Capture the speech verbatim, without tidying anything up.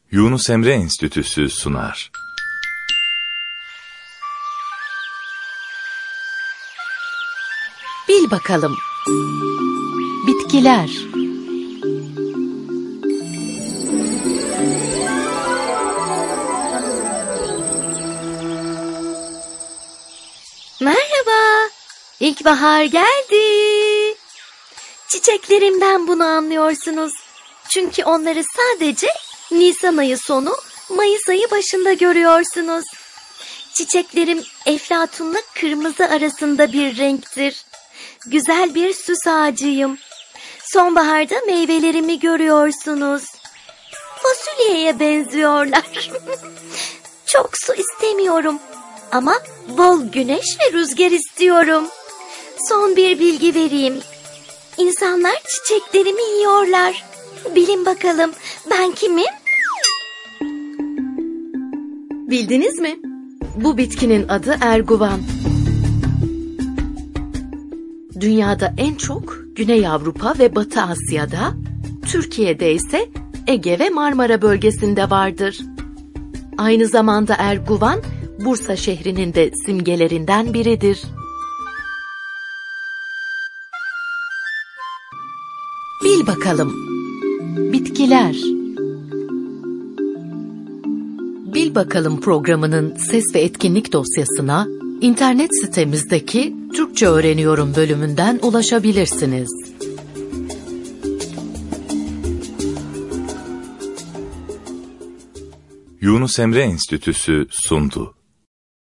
Yunus Emre Enstitüsü sunar. Bil bakalım. Bitkiler. Merhaba. İlkbahar geldi. Çiçeklerimden bunu anlıyorsunuz. Çünkü onları sadece Nisan ayı sonu, Mayıs ayı başında görüyorsunuz. Çiçeklerim eflatunla kırmızı arasında bir renktir. Güzel bir süs ağacıyım. Sonbaharda meyvelerimi görüyorsunuz. Fasulyeye benziyorlar. Çok su istemiyorum. Ama bol güneş ve rüzgar istiyorum. Son bir bilgi vereyim. İnsanlar çiçeklerimi yiyorlar. Bilin bakalım ben kimim? Bildiniz mi? Bu bitkinin adı erguvan. Dünyada en çok Güney Avrupa ve Batı Asya'da, Türkiye'de ise Ege ve Marmara bölgesinde vardır. Aynı zamanda erguvan, Bursa şehrinin de simgelerinden biridir. Bil bakalım. Bitkiler. Bil bakalım programının ses ve etkinlik dosyasına internet sitemizdeki Türkçe Öğreniyorum bölümünden ulaşabilirsiniz. Yunus Emre Enstitüsü sundu.